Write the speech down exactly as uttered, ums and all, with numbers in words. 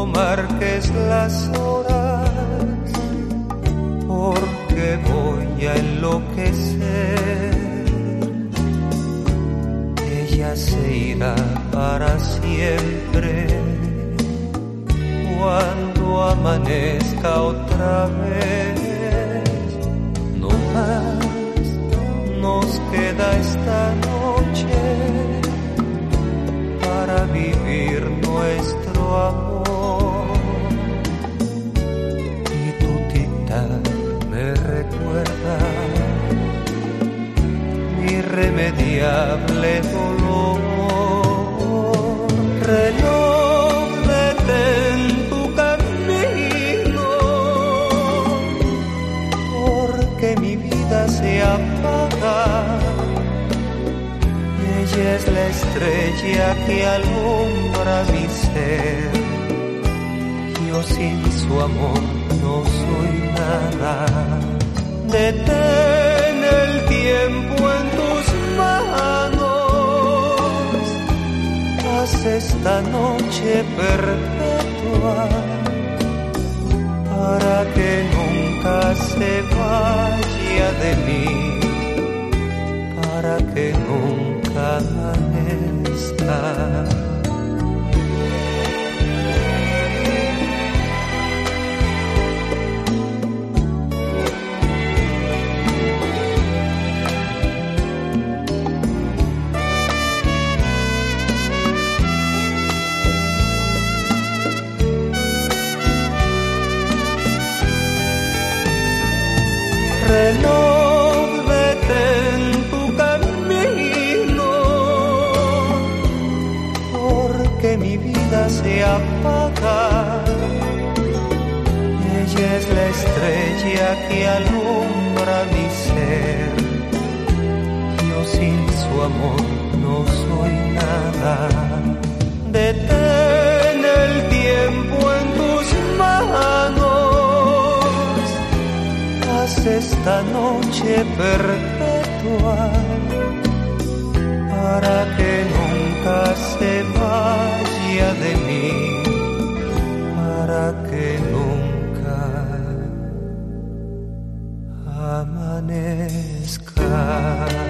marques las horas, porque voy a enloquecer. Ella se irá para siempre cuando amanezca otra vez. No más nos queda esta noche para vivir nuestro amor. Y tu tic-tac me recuerda mi irremediable dolor. Reloj, detén tu camino, porque mi vida se apaga. Ella es la estrella que alumbra mi ser. Yo sin su amor no soy nada. Detén el tiempo en tus manos. Haz esta noche perpetua para que nunca se vaya de mí, para que nunca amanezca. Reloj, detén tu camino, porque mi vida se apaga. Ella es la estrella que alumbra mi ser. Yo sin su amor no soy nada. Detén el tiempo en tus manos. Esta noche perpetua para que nunca se vaya de mí, para que nunca amanezca.